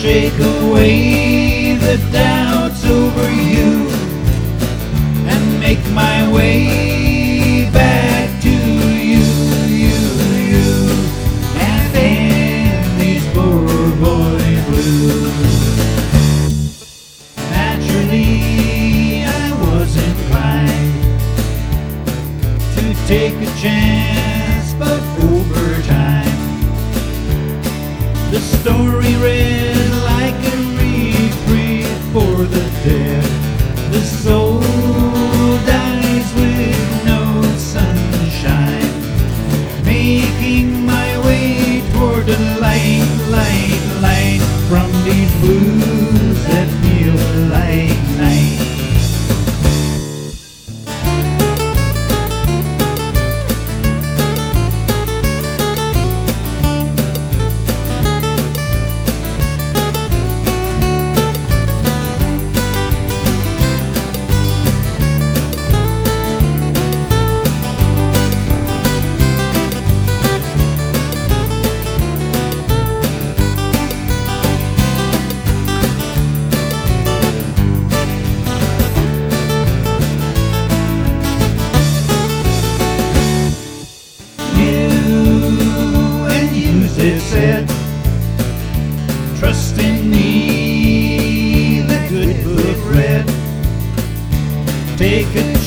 shake away the doubts over you and make my way back to you, and end these poor boy blues. Naturally, I was inclined to take a chance, but over time the story read like a reprieve for the dead. The soul dies with no sunshine, making my way toward the light from these blues that feel like night. It said, trust in me, the good book read. Take a